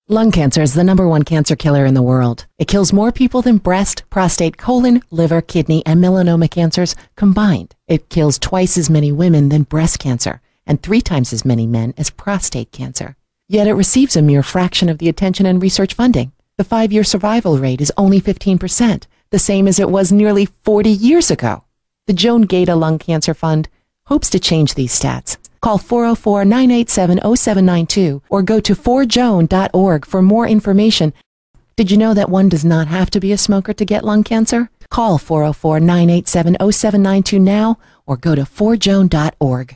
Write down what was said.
Lung cancer is the #1 cancer killer in the world. It kills more people than breast, prostate, colon, liver, kidney, and melanoma cancers combined. It kills twice as many women than breast cancer and 3 times as many men as prostate cancer. Yet it receives a mere fraction of the attention and research funding. The 5-year survival rate is only 15%, the same as it was nearly 40 years ago. The Joan Gaeta Lung Cancer Fund hopes to change these stats. Call 404-987-0792 or go to forjoan.org for more information. Did you know that one does not have to be a smoker to get lung cancer? Call 404-987-0792 now or go to forjoan.org.